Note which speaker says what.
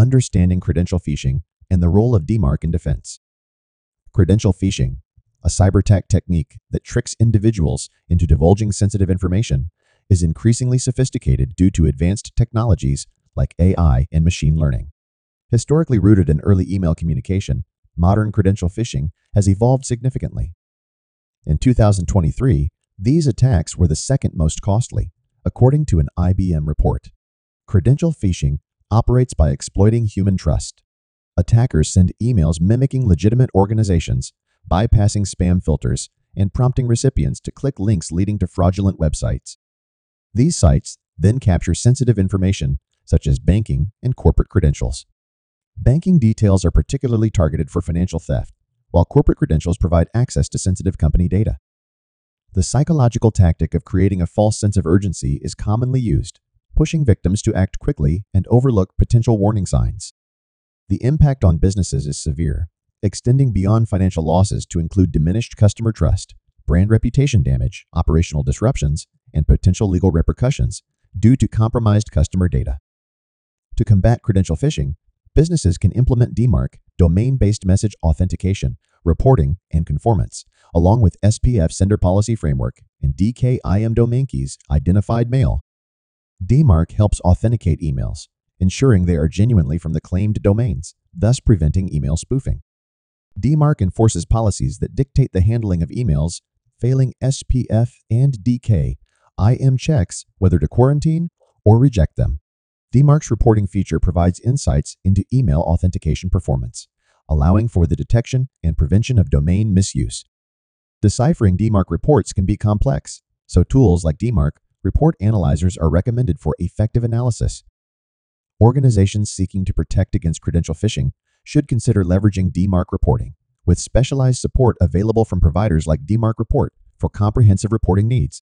Speaker 1: understanding credential phishing, and the role of DMARC in defense. Credential phishing, a cyber-attack technique that tricks individuals into divulging sensitive information, is increasingly sophisticated due to advanced technologies like AI and machine learning. Historically rooted in early email communication, modern credential phishing has evolved significantly. In 2023, these attacks were the second most costly, according to an IBM report. Credential phishing operates by exploiting human trust. Attackers send emails mimicking legitimate organizations, bypassing spam filters, and prompting recipients to click links leading to fraudulent websites. These sites then capture sensitive information such as banking and corporate credentials. Banking details are particularly targeted for financial theft, while corporate credentials provide access to sensitive company data. The psychological tactic of creating a false sense of urgency is commonly used, pushing victims to act quickly and overlook potential warning signs. The impact on businesses is severe, extending beyond financial losses to include diminished customer trust, brand reputation damage, operational disruptions, and potential legal repercussions due to compromised customer data. To combat credential phishing, businesses can implement DMARC, domain-based message authentication, reporting, and conformance, along with SPF Sender Policy Framework and DKIM Domain Keys Identified Mail. DMARC helps authenticate emails, ensuring they are genuinely from the claimed domains, thus preventing email spoofing. DMARC enforces policies that dictate the handling of emails, failing SPF and DKIM checks whether to quarantine or reject them. DMARC's reporting feature provides insights into email authentication performance, allowing for the detection and prevention of domain misuse. Deciphering DMARC reports can be complex, so tools like DMARC report analyzers are recommended for effective analysis. Organizations seeking to protect against credential phishing should consider leveraging DMARC reporting, with specialized support available from providers like DMARC Report for comprehensive reporting needs.